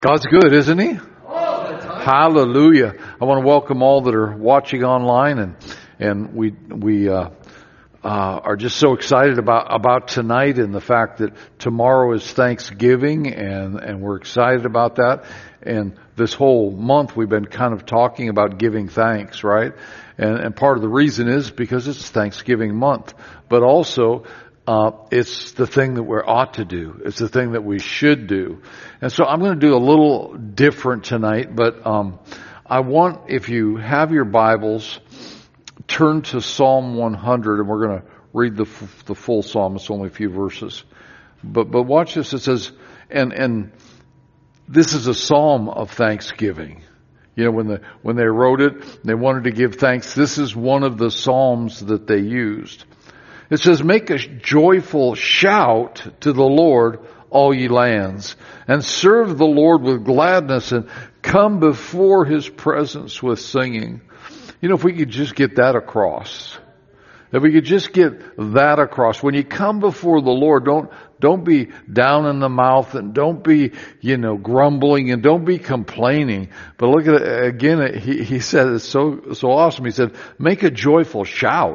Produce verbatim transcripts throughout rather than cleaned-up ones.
God's good, isn't He? Hallelujah. I want to welcome all that are watching online, and and we we uh, uh, are just so excited about about tonight and the fact that tomorrow is Thanksgiving, and and we're excited about that. And this whole month we've been kind of talking about giving thanks, right? And and part of the reason is because it's Thanksgiving month, but also Uh, it's the thing that we ought to do. It's the thing that we should do. And so I'm going to do a little different tonight, but um, I want, if you have your Bibles, turn to Psalm one hundred, and we're going to read the the full psalm. It's only a few verses. But but watch this. It says, and and this is a psalm of thanksgiving. You know, when the when they wrote it, they wanted to give thanks. This is one of the psalms that they used. It says, make a joyful shout to the Lord, all ye lands, and serve the Lord with gladness, and come before His presence with singing. You know, if we could just get that across, if we could just get that across. When you come before the Lord, don't, don't be down in the mouth, and don't be, you know, grumbling, and don't be complaining. But look at it again. He, he said, it's so, so awesome. He said, make a joyful shout.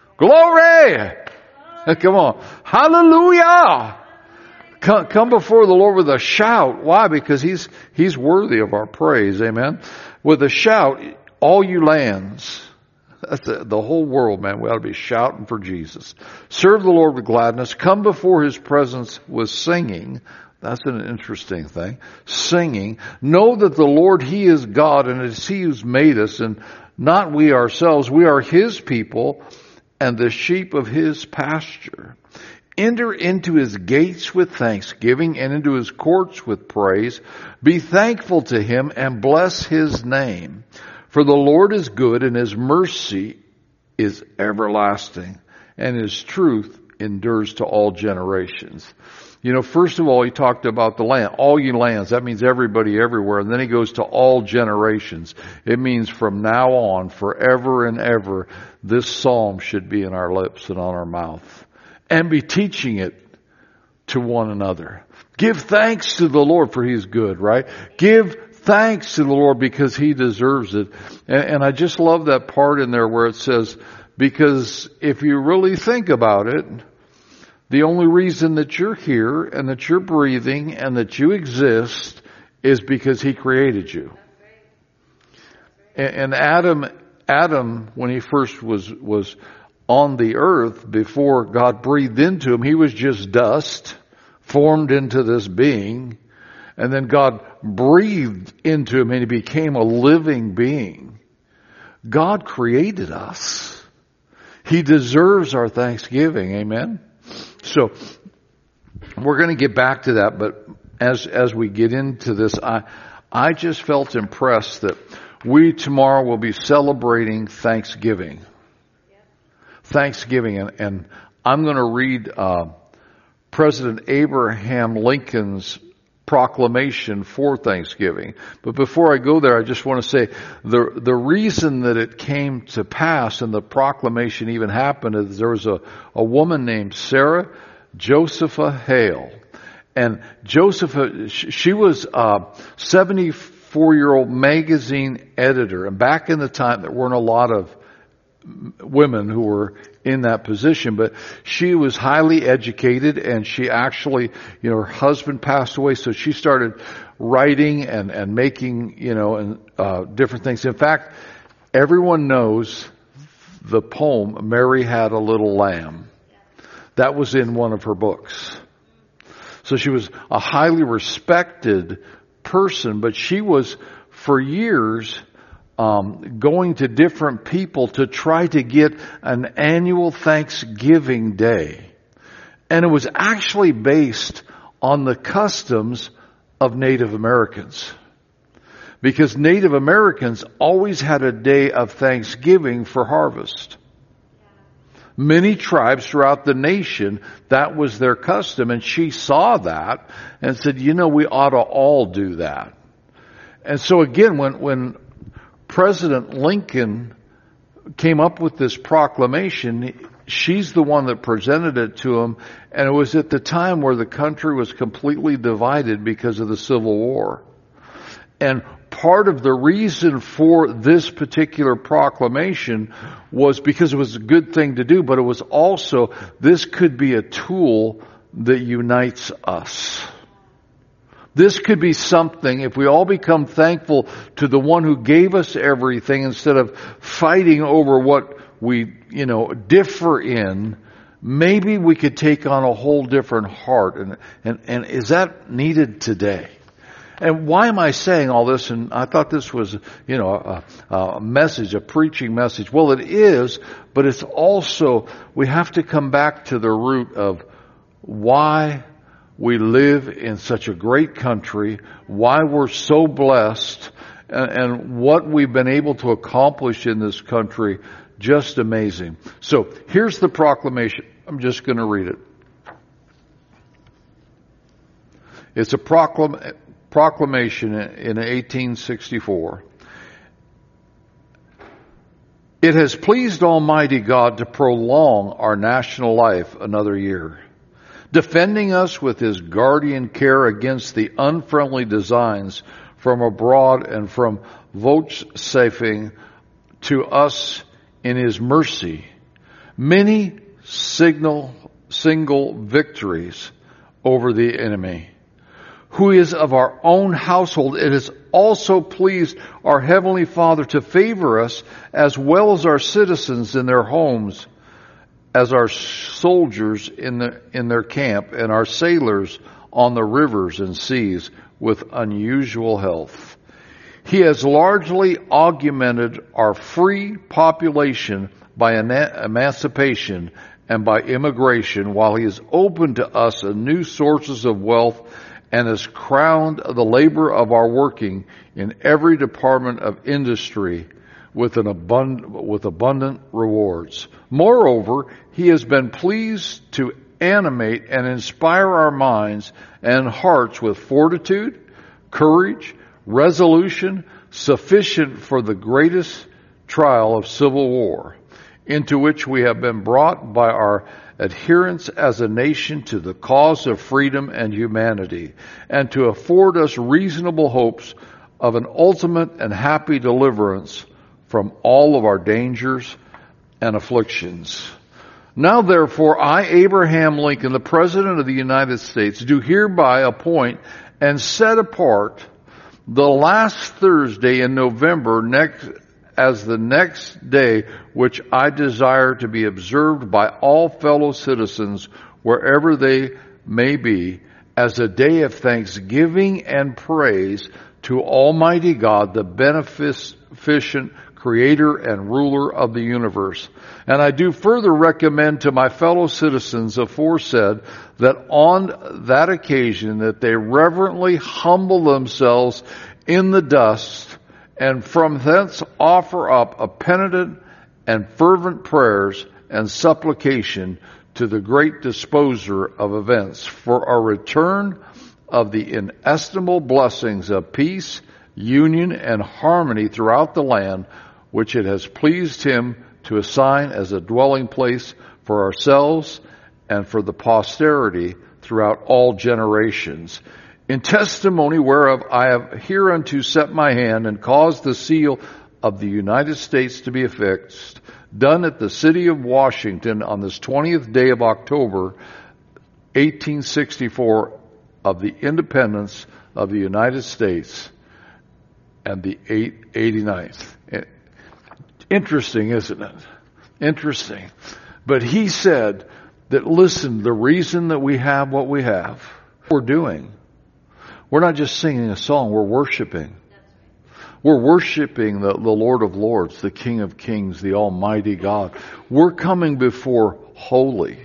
Glory! Come on. Hallelujah! Come, come before the Lord with a shout. Why? Because He's, He's worthy of our praise. Amen. With a shout, all you lands. That's the, the whole world, man. We ought to be shouting for Jesus. Serve the Lord with gladness. Come before His presence with singing. That's an interesting thing. Singing. Know that the Lord, He is God, and it's He who's made us, and not we ourselves. We are His people, and the sheep of His pasture. Enter into His gates with thanksgiving, and into His courts with praise. Be thankful to Him, and bless His name. For the Lord is good, and His mercy is everlasting, and His truth endures to all generations. You know, first of all, He talked about the land. All ye lands. That means everybody everywhere. And then He goes to all generations. It means from now on, forever and ever, this psalm should be in our lips and on our mouth. And be teaching it to one another. Give thanks to the Lord, for He is good, right? Give thanks to the Lord because He deserves it. And, and I just love that part in there where it says, because if you really think about it, the only reason that you're here and that you're breathing and that you exist is because He created you. And Adam, Adam, when he first was, was on the earth, before God breathed into him, he was just dust formed into this being. And then God breathed into him and he became a living being. God created us. He deserves our thanksgiving. Amen. So we're going to get back to that, but as as we get into this, I I just felt impressed that we tomorrow will be celebrating Thanksgiving. Thanksgiving, and, and I'm going to read uh, President Abraham Lincoln's proclamation for Thanksgiving. But before I go there, I just want to say the the reason that it came to pass and the proclamation even happened is there was a, a woman named Sarah Josepha Hale. And Josepha, she was a seventy-four-year-old magazine editor. And back in the time, there weren't a lot of women who were in that position, but she was highly educated, and she actually, you know, her husband passed away, so she started writing and, and making, you know, and, uh, different things. In fact, everyone knows the poem, Mary Had a Little Lamb. That was in one of her books. So she was a highly respected person, but she was, for years, Um, going to different people to try to get an annual Thanksgiving Day. And it was actually based on the customs of Native Americans. Because Native Americans always had a day of Thanksgiving for harvest. Many tribes throughout the nation, that was their custom. And she saw that and said, you know, we ought to all do that. And so again, when, when President Lincoln came up with this proclamation, she's the one that presented it to him, and it was at the time where the country was completely divided because of the Civil War. And part of the reason for this particular proclamation was because it was a good thing to do, but it was also, this could be a tool that unites us. This could be something, if we all become thankful to the one who gave us everything instead of fighting over what we, you know, differ in, maybe we could take on a whole different heart. And, and, and is that needed today? And why am I saying all this? And I thought this was, you know, a, a message, a preaching message. Well, it is, but it's also, we have to come back to the root of why we live in such a great country, why we're so blessed, and, and what we've been able to accomplish in this country. Just amazing. So here's the proclamation. I'm just going to read it. It's a proclam- proclamation in eighteen sixty-four. It has pleased Almighty God to prolong our national life another year, defending us with His guardian care against the unfriendly designs from abroad and from vouchsafing to us in His mercy many signal, single victories over the enemy, who is of our own household. It has also pleased our Heavenly Father to favor us as well as our citizens in their homes, as our soldiers in the, in their camp, and our sailors on the rivers and seas with unusual health. He has largely augmented our free population by emancipation and by immigration, while He has opened to us a new sources of wealth and has crowned the labor of our working in every department of industry with an abundant, with abundant rewards. Moreover, He has been pleased to animate and inspire our minds and hearts with fortitude, courage, resolution, sufficient for the greatest trial of civil war, into which we have been brought by our adherence as a nation to the cause of freedom and humanity, and to afford us reasonable hopes of an ultimate and happy deliverance from all of our dangers and afflictions. Now therefore, I, Abraham Lincoln, the President of the United States, do hereby appoint and set apart the last Thursday in November next as the next day which I desire to be observed by all fellow citizens wherever they may be, as a day of thanksgiving and praise to Almighty God, the beneficent Creator and ruler of the universe. And I do further recommend to my fellow citizens aforesaid that on that occasion that they reverently humble themselves in the dust, and from thence offer up a penitent and fervent prayers and supplication to the great disposer of events for our return of the inestimable blessings of peace, union, and harmony throughout the land, which it has pleased Him to assign as a dwelling place for ourselves and for the posterity throughout all generations. In testimony whereof I have hereunto set my hand and caused the seal of the United States to be affixed, done at the city of Washington on this twentieth day of October, eighteen sixty-four, of the independence of the United States, and the eighty-ninth. Interesting, isn't it? Interesting. But he said that, listen, the reason that we have what we have, we're doing. We're not just singing a song, we're worshiping. We're worshiping the, the Lord of Lords, the King of Kings, the Almighty God. We're coming before holy.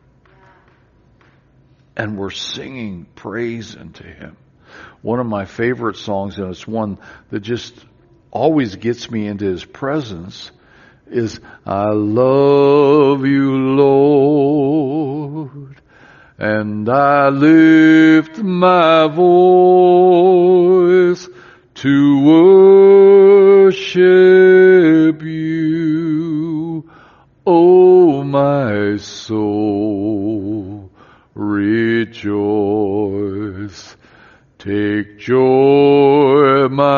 And we're singing praise unto Him. One of my favorite songs, and it's one that just always gets me into His presence, is I love you, Lord, and I lift my voice to worship you, O my soul, rejoice. Take joy, my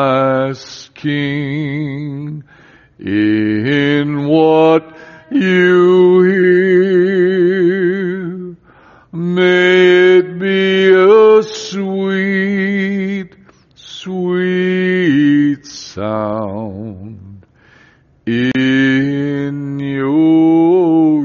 asking in what you hear. May it be a sweet, sweet sound in your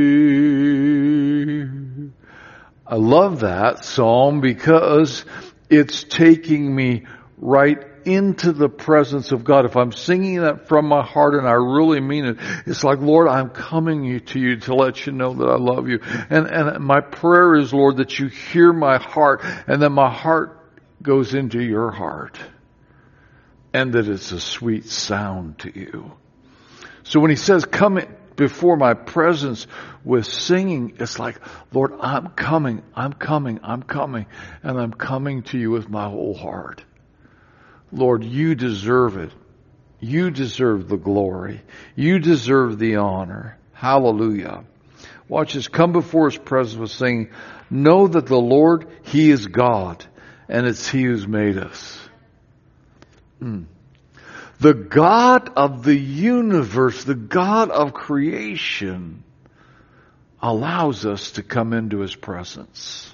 ear. I love that psalm because it's taking me right into the presence of God. If I'm singing that from my heart and I really mean it, it's like, Lord, I'm coming to you to let you know that I love you. And, and my prayer is, Lord, that you hear my heart and that my heart goes into your heart and that it's a sweet sound to you. So when he says, come before my presence with singing, it's like, Lord, I'm coming, I'm coming, I'm coming, and I'm coming to you with my whole heart. Lord, you deserve it. You deserve the glory. You deserve the honor. Hallelujah. Watch this. Come before his presence with singing. Know that the Lord, he is God, and it's he who's made us. Mm. The God of the universe, the God of creation, allows us to come into his presence.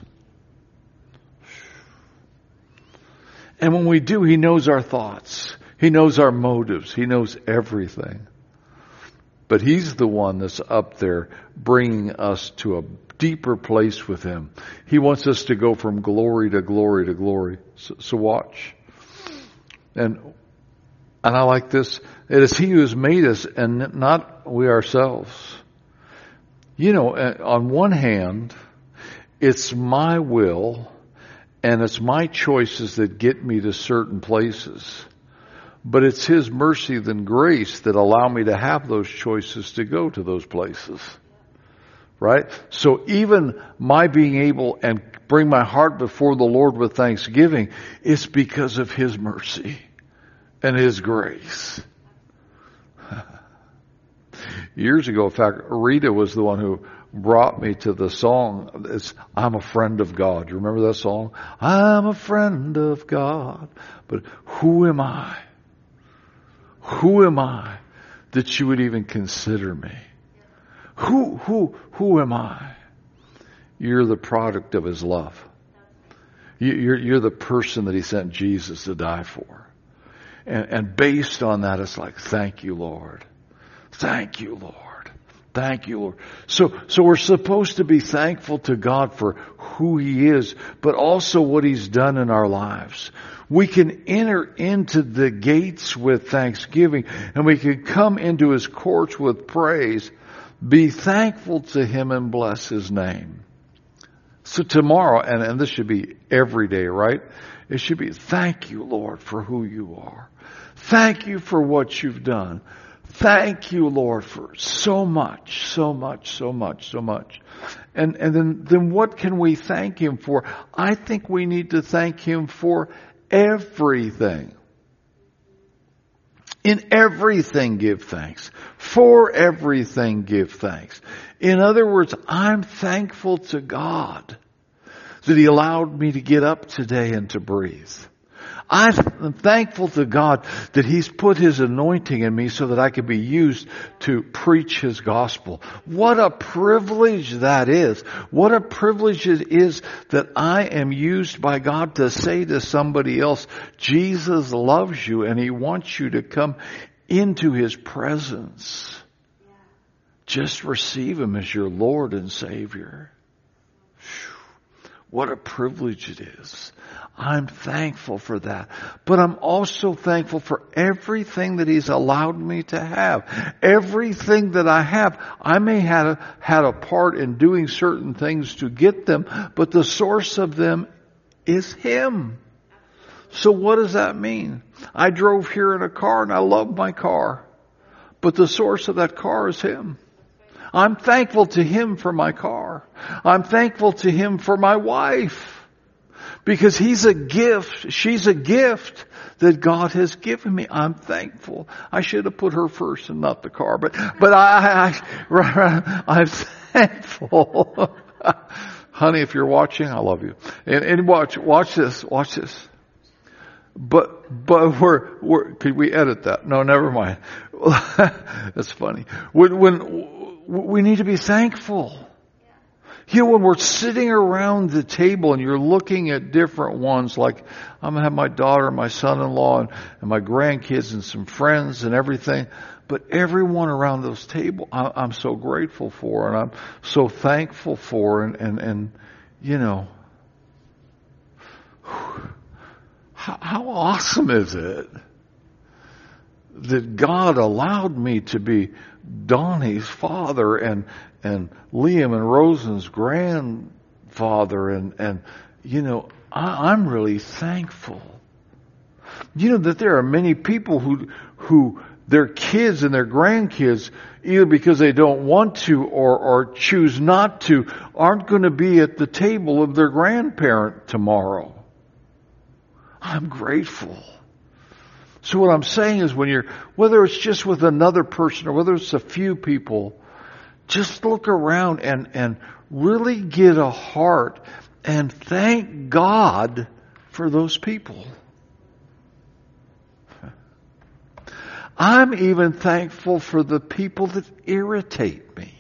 And when we do, he knows our thoughts. He knows our motives. He knows everything. But he's the one that's up there bringing us to a deeper place with him. He wants us to go from glory to glory to glory. So, so watch. And and I like this. It is he who has made us and not we ourselves. You know, on one hand, it's my will and it's my choices that get me to certain places. But it's his mercy and grace that allow me to have those choices to go to those places. Right? So even my being able and bring my heart before the Lord with thanksgiving is because of his mercy and his grace. Years ago, in fact, Rita was the one who brought me to the song. It's, I'm a friend of God. You remember that song? I'm a friend of God. But who am I? Who am I that you would even consider me? Who, who, who am I? You're the product of his love. You're, you're the person that he sent Jesus to die for. And, and based on that, it's like, thank you, Lord. Thank you, Lord. Thank you, Lord. So, so we're supposed to be thankful to God for who he is, but also what he's done in our lives. We can enter into the gates with thanksgiving, and we can come into his courts with praise. Be thankful to him and bless his name. So tomorrow, and, and this should be every day, right? It should be, thank you, Lord, for who you are. Thank you for what you've done. Thank you, Lord, for so much, so much, so much, so much. And, and then, then what can we thank him for? I think we need to thank him for everything. In everything give thanks. For everything give thanks. In other words, I'm thankful to God that he allowed me to get up today and to breathe. I'm thankful to God that he's put his anointing in me so that I can be used to preach his gospel. What a privilege that is. What a privilege it is that I am used by God to say to somebody else, Jesus loves you and he wants you to come into his presence. Just receive him as your Lord and Savior. What a privilege it is. I'm thankful for that. But I'm also thankful for everything that he's allowed me to have. Everything that I have, I may have had a part in doing certain things to get them, but the source of them is him. So what does that mean? I drove here in a car and I love my car, but the source of that car is him. I'm thankful to him for my car. I'm thankful to him for my wife. Because he's a gift. She's a gift that God has given me. I'm thankful. I should have put her first and not the car. But, but I, I, I'm thankful. Honey, if you're watching, I love you. And, and watch, watch this, watch this. But, but we're, we're, could we edit that? No, never mind. That's funny. When, when, we need to be thankful. You know, when we're sitting around the table and you're looking at different ones, like I'm going to have my daughter and my son-in-law and, and my grandkids and some friends and everything, but everyone around those tables I, I'm so grateful for and I'm so thankful for and, and, and you know, how, how awesome is it that God allowed me to be Donnie's father and and Liam and Rosen's grandfather and and you know I, I'm really thankful. You know that there are many people who who their kids and their grandkids, either because they don't want to or or choose not to, aren't going to be at the table of their grandparent tomorrow. I'm grateful. So what I'm saying is when you're, whether it's just with another person or whether it's a few people, just look around and, and really get a heart and thank God for those people. I'm even thankful for the people that irritate me.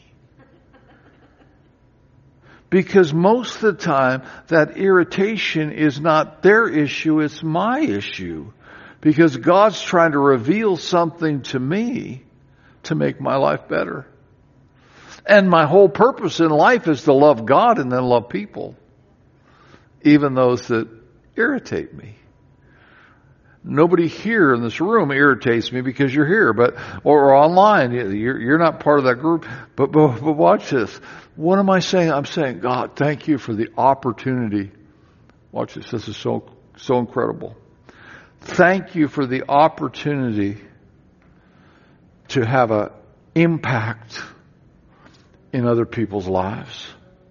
Because most of the time that irritation is not their issue, it's my issue. Because God's trying to reveal something to me to make my life better. And my whole purpose in life is to love God and then love people. Even those that irritate me. Nobody here in this room irritates me because you're here, but or, or online. You're, you're not part of that group. But, but, but watch this. What am I saying? I'm saying, God, thank you for the opportunity. Watch this. This is so so incredible. Thank you for the opportunity to have an impact in other people's lives.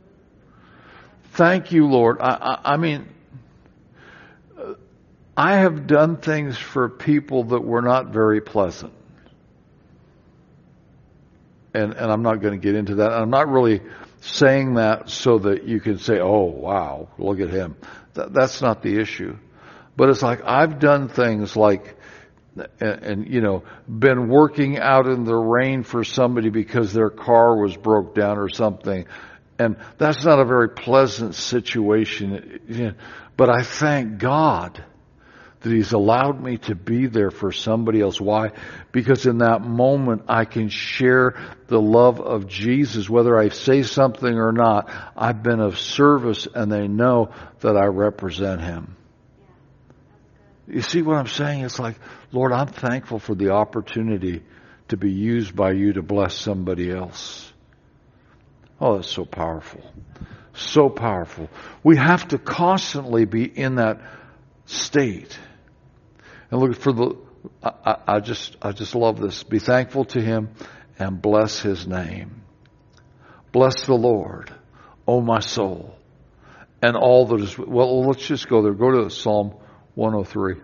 Thank you, Lord. I, I, I mean, I have done things for people that were not very pleasant. And, and I'm not going to get into that. I'm not really saying that so that you can say, oh, wow, look at him. That, that's not the issue. But it's like I've done things like, and, and you know, been working out in the rain for somebody because their car was broke down or something. And that's not a very pleasant situation. But I thank God that He's allowed me to be there for somebody else. Why? Because in that moment I can share the love of Jesus. Whether I say something or not, I've been of service and they know that I represent Him. You see what I'm saying? It's like, Lord, I'm thankful for the opportunity to be used by You to bless somebody else. Oh, that's so powerful. So powerful. We have to constantly be in that state. And look for the, I, I just, I just love this. Be thankful to Him and bless His name. Bless the Lord, O my soul, and all that is, well, let's just go there. Go to Psalm one oh three.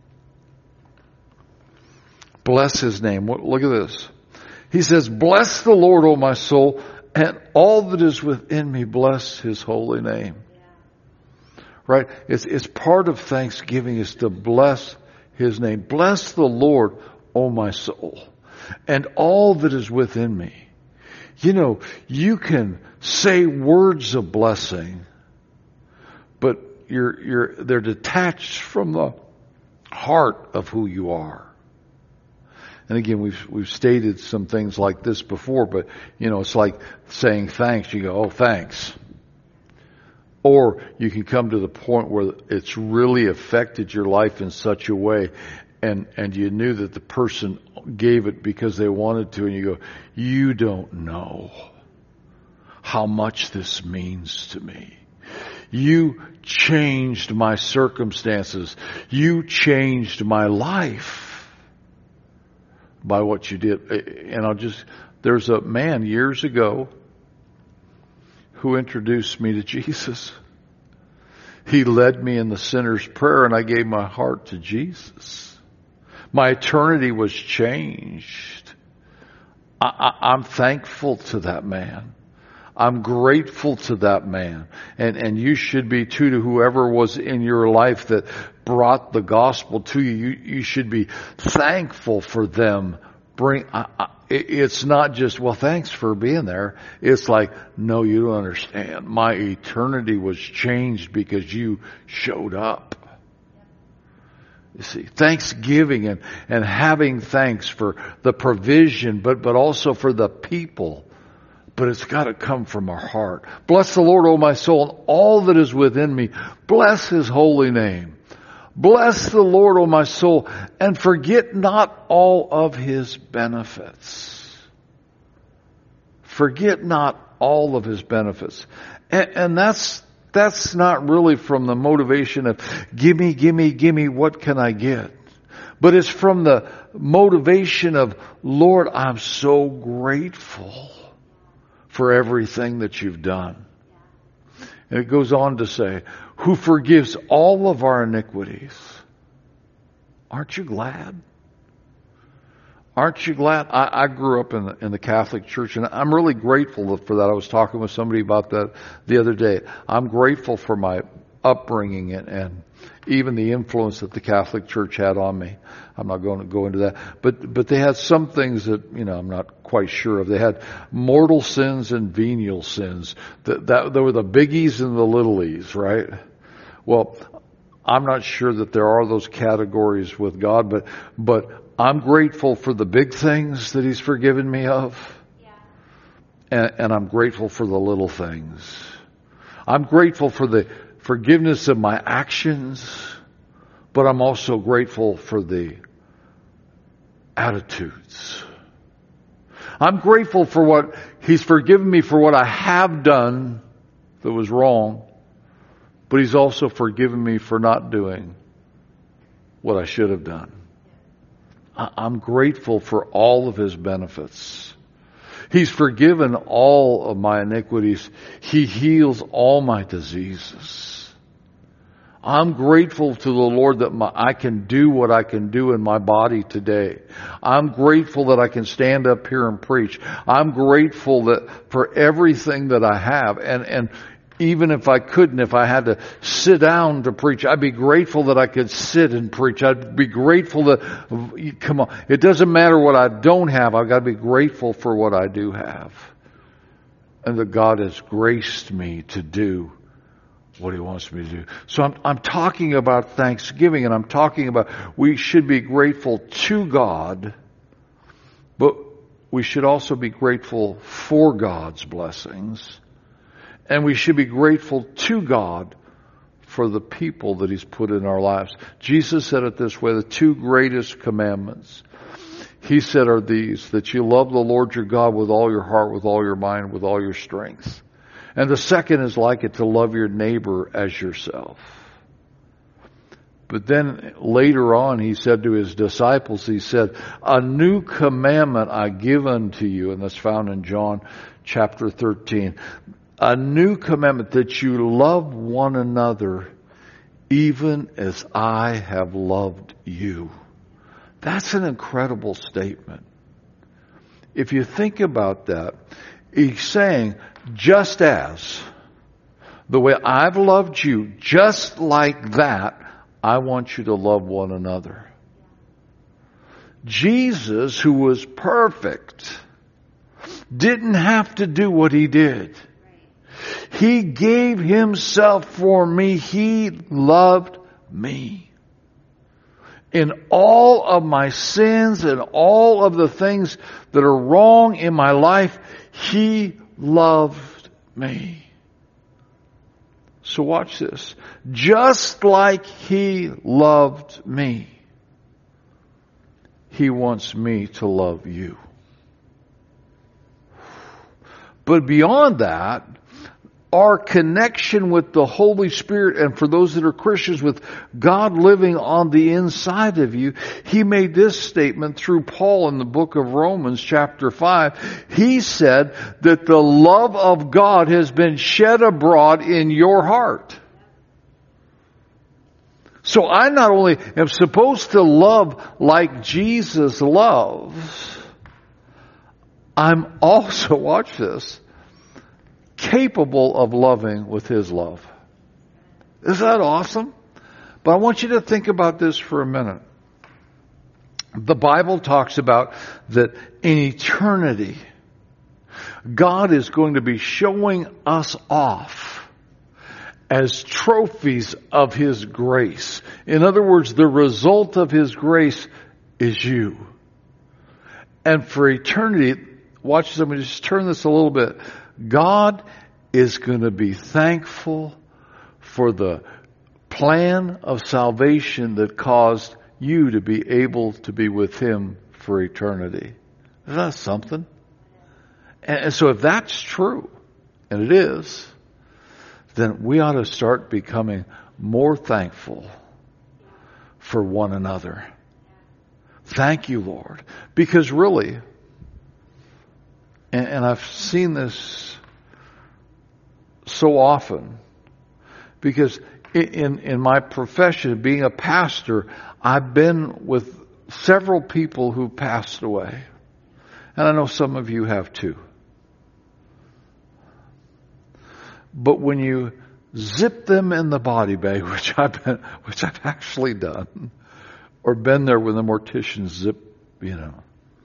Bless His name. Look at this. He says, bless the Lord, O my soul, and all that is within me, bless His holy name. Yeah. Right? It's, it's part of thanksgiving is to bless His name. Bless the Lord, O my soul, and all that is within me. You know, you can say words of blessing, but You're, you're, they're detached from the heart of who you are. And again, we've, we've stated some things like this before, but, you know, it's like saying thanks. You go, oh, thanks. Or you can come to the point where it's really affected your life in such a way, and, and you knew that the person gave it because they wanted to, and you go, you don't know how much this means to me. You changed my circumstances. You changed my life by what you did. And I'll just, there's a man years ago who introduced me to Jesus. He led me in the sinner's prayer and I gave my heart to Jesus. My eternity was changed. I, I, I'm thankful to that man. I'm grateful to that man. And, and you should be too, to whoever was in your life that brought the gospel to you, you, you should be thankful for them. Bring, I, I, it's not just, well, thanks for being there. It's like, no, you don't understand. My eternity was changed because you showed up. You see, thanksgiving and, and having thanks for the provision, but, but also for the people. But it's got to come from our heart. Bless the Lord, O my soul, and all that is within me. Bless His holy name. Bless the Lord, O my soul, and forget not all of His benefits. Forget not all of His benefits. And, and that's, that's not really from the motivation of, gimme, gimme, gimme, what can I get? But it's from the motivation of, Lord, I'm so grateful for everything that you've done. And it goes on to say, who forgives all of our iniquities. Aren't you glad? Aren't you glad? I, I grew up in the, in the Catholic Church, and I'm really grateful for that. I was talking with somebody about that the other day. I'm grateful for my upbringing and, and even the influence that the Catholic Church had on me. I'm not going to go into that. But but they had some things that, you know, I'm not quite sure of. They had mortal sins and venial sins. That, that, there were the biggies and the littlies, right? Well, I'm not sure that there are those categories with God, but but I'm grateful for the big things that He's forgiven me of. Yeah. And, and I'm grateful for the little things. I'm grateful for the forgiveness of my actions, but I'm also grateful for the attitudes. I'm grateful for what He's forgiven me for what I have done that was wrong, but He's also forgiven me for not doing what I should have done. I'm grateful for all of His benefits. He's forgiven all of my iniquities. He heals all my diseases. I'm grateful to the Lord that my, I can do what I can do in my body today. I'm grateful that I can stand up here and preach. I'm grateful that for everything that I have. And, and even if I couldn't, if I had to sit down to preach, I'd be grateful that I could sit and preach. I'd be grateful that, come on, it doesn't matter what I don't have. I've got to be grateful for what I do have. And that God has graced me to do what He wants me to do. So I'm, I'm talking about thanksgiving, and I'm talking about we should be grateful to God, but we should also be grateful for God's blessings. And we should be grateful to God for the people that He's put in our lives. Jesus said it this way, the two greatest commandments, He said, are these, that you love the Lord your God with all your heart, with all your mind, with all your strength. And the second is like it, to love your neighbor as yourself. But then later on, He said to His disciples, He said, a new commandment I give unto you, and that's found in John chapter thirteen. A new commandment, that you love one another even as I have loved you. That's an incredible statement. If you think about that, He's saying, just as the way I've loved you, just like that, I want you to love one another. Jesus, who was perfect, didn't have to do what He did. He gave Himself for me. He loved me. In all of my sins and all of the things that are wrong in my life, He loved me. So watch this. Just like He loved me, He wants me to love you. But beyond that, our connection with the Holy Spirit, and for those that are Christians, with God living on the inside of you, He made this statement through Paul in the book of Romans chapter five. He said that the love of God has been shed abroad in your heart. So I not only am supposed to love like Jesus loves, I'm also, watch this, capable of loving with His love. Is that awesome? But I want you to think about this for a minute. The Bible talks about that in eternity, God is going to be showing us off as trophies of His grace. In other words, the result of His grace is you. And for eternity, watch this, let me just turn this a little bit. God is going to be thankful for the plan of salvation that caused you to be able to be with Him for eternity. Isn't that something? And so if that's true, and it is, then we ought to start becoming more thankful for one another. Thank you, Lord. Because really, and, and I've seen this so often, because in, in my profession, being a pastor, I've been with several people who passed away. And I know some of you have too. But when you zip them in the body bag, which I've been, which I've actually done, or been there when the morticians zip, you know,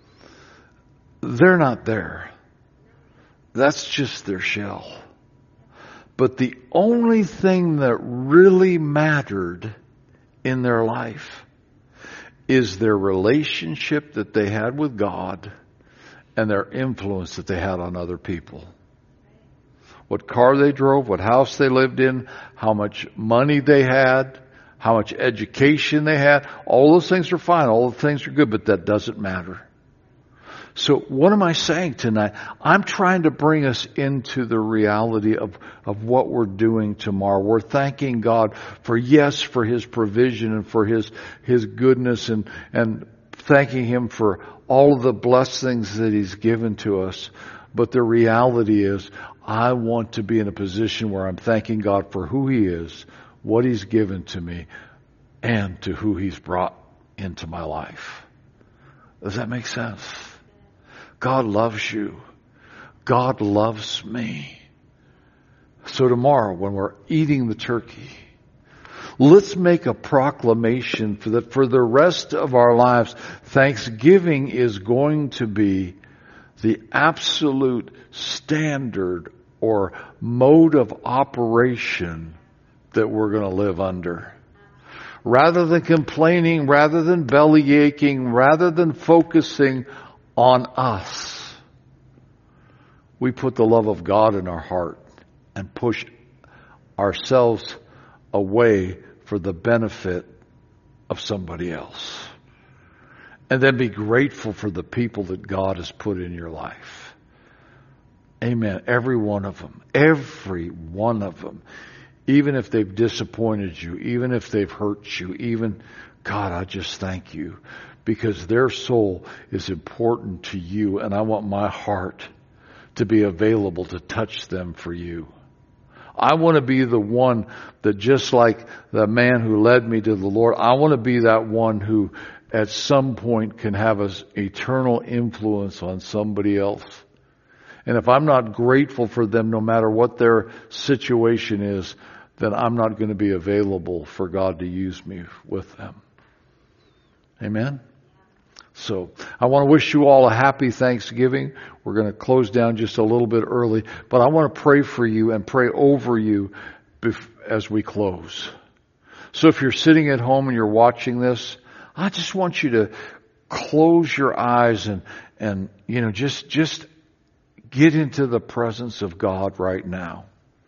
they're not there. That's just their shell. But the only thing that really mattered in their life is their relationship that they had with God and their influence that they had on other people. What car they drove, what house they lived in, how much money they had, how much education they had. All those things are fine. All the things are good, but that doesn't matter. So what am I saying tonight? I'm trying to bring us into the reality of, of what we're doing tomorrow. We're thanking God for, yes, for His provision and for His, His goodness, and, and thanking Him for all of the blessings that He's given to us. But the reality is, I want to be in a position where I'm thanking God for who He is, what He's given to me, and to who He's brought into my life. Does that make sense? God loves you. God loves me. So tomorrow, when we're eating the turkey, let's make a proclamation for that for the rest of our lives. Thanksgiving is going to be the absolute standard or mode of operation that we're going to live under. Rather than complaining, rather than belly aching, rather than focusing on us, we put the love of God in our heart and push ourselves away for the benefit of somebody else. And then be grateful for the people that God has put in your life. Amen. Every one of them. Every one of them. Even if they've disappointed you, even if they've hurt you, even, God, I just thank you. Because their soul is important to you, and I want my heart to be available to touch them for you. I want to be the one that, just like the man who led me to the Lord, I want to be that one who at some point can have an eternal influence on somebody else. And if I'm not grateful for them, no matter what their situation is, then I'm not going to be available for God to use me with them. Amen? So I want to wish you all a happy Thanksgiving. We're going to close down just a little bit early, but I want to pray for you and pray over you as we close. So if you're sitting at home and you're watching this, I just want you to close your eyes and, and you know, just, just get into the presence of God right now.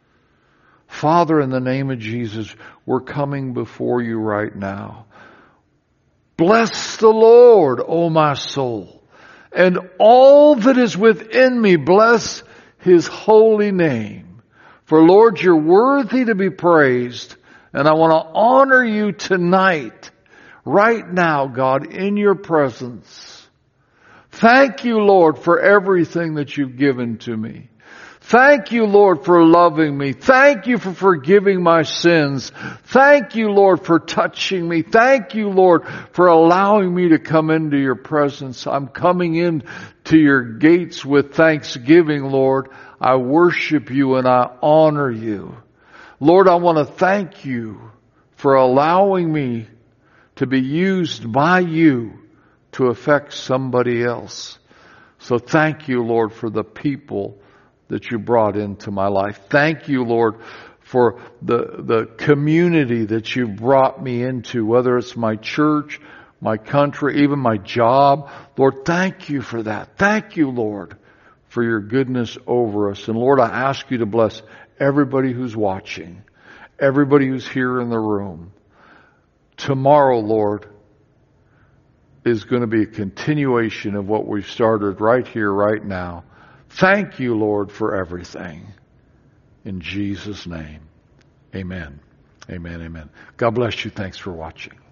Father, in the name of Jesus, we're coming before you right now. Bless the Lord, O my soul, and all that is within me, bless His holy name. For Lord, you're worthy to be praised, and I want to honor you tonight, right now, God, in your presence. Thank you, Lord, for everything that you've given to me. Thank you, Lord, for loving me. Thank you for forgiving my sins. Thank you, Lord, for touching me. Thank you, Lord, for allowing me to come into your presence. I'm coming in to your gates with thanksgiving, Lord. I worship you and I honor you. Lord, I want to thank you for allowing me to be used by you to affect somebody else. So thank you, Lord, for the people that you brought into my life. Thank you, Lord, for the, the community that you brought me into, whether it's my church, my country, even my job. Lord, thank you for that. Thank you, Lord, for your goodness over us. And Lord, I ask you to bless everybody who's watching, everybody who's here in the room. Tomorrow, Lord, is going to be a continuation of what we've started right here, right now. Thank you, Lord, for everything. In Jesus' name, amen. Amen, amen. God bless you. Thanks for watching.